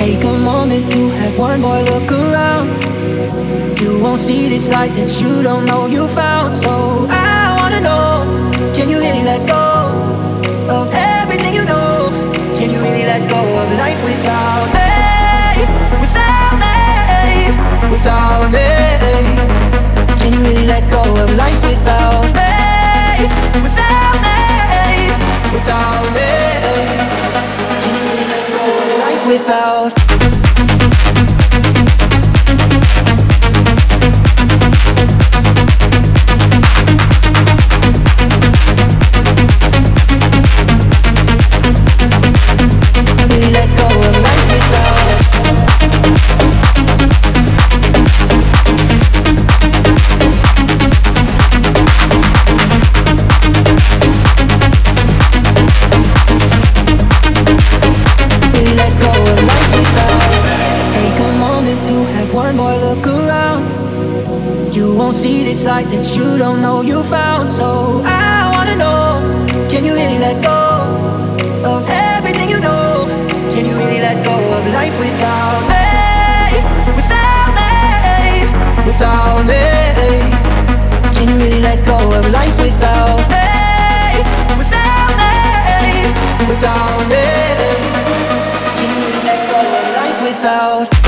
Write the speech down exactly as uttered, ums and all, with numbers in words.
Take a moment to have one more look around. You won't see this light that you don't know you found. So I wanna know, can you really let go of everything you know? Can you really let go of life without me? Without me, without me. Can you really let go of life without me? Without me, without me. Can you really let go of life without? See this light that you don't know you found. So I wanna know, can you really let go of everything you know? Can you really let go of life without me? Without me, without me. Can you really let go of life without me? Without me, without me. Can you really let go of life without?